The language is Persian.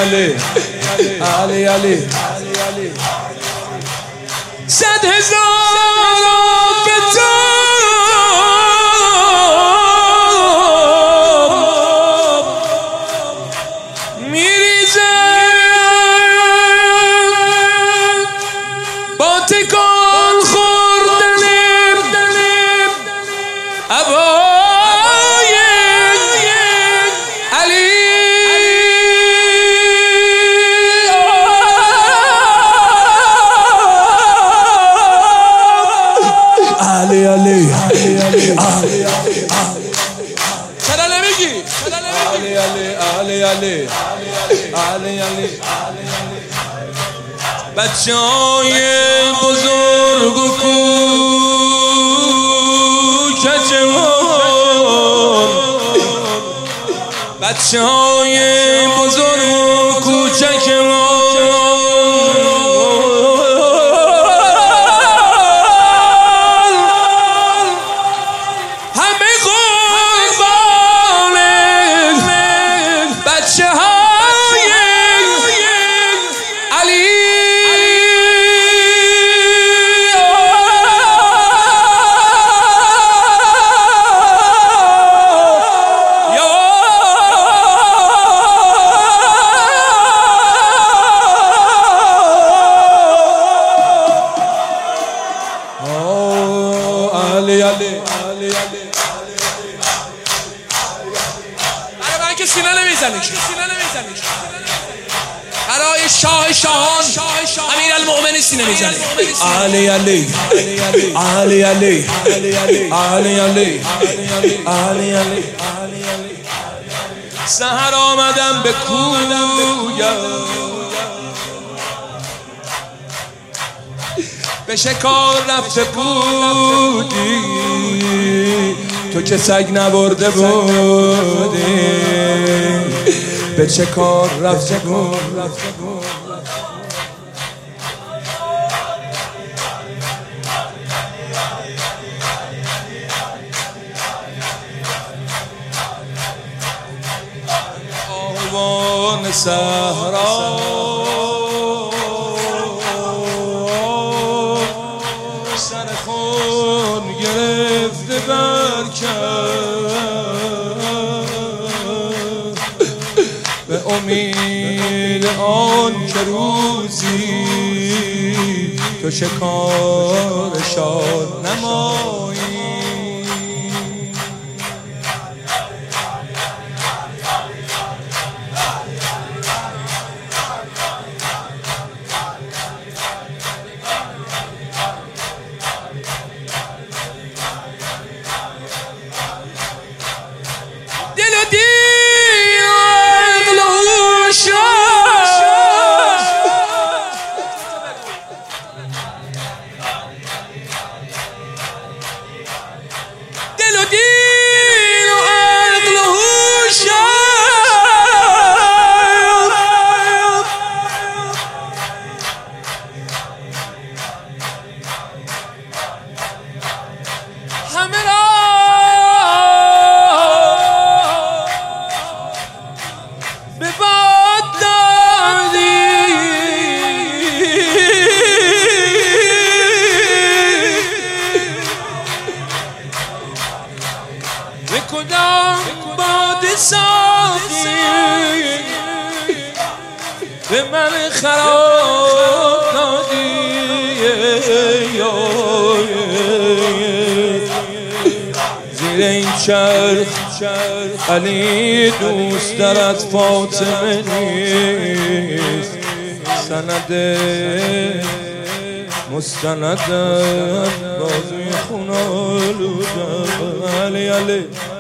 علی علی علی 100,000 تکان خوردنیم ابای علی علی علی علی چرا نمیگی؟ علی علی علی علی علی علی بچه‌های بزرگ و کوچکمون بچه‌های بزرگ و کوچکمون همه قربان بچه‌های علی برای من که سینه نمیزنی برای شاه شاهان امیرالمؤمنین سینه میزنی علی علی علی علی علی علی علی علی سحر آمدم به کویم به شکار رفته بودی تو که سگ نبرده بودی به چه کار رفته بودی آوان صحرا سر خون گرفته برکرد به امید آن که روزی تو شکارشان نمایی کدام باد صافی به من خراب دادی زیر این چرخ علی دوست دارد فاطمه نیست سند مستند بازوی خون آلودم علی علی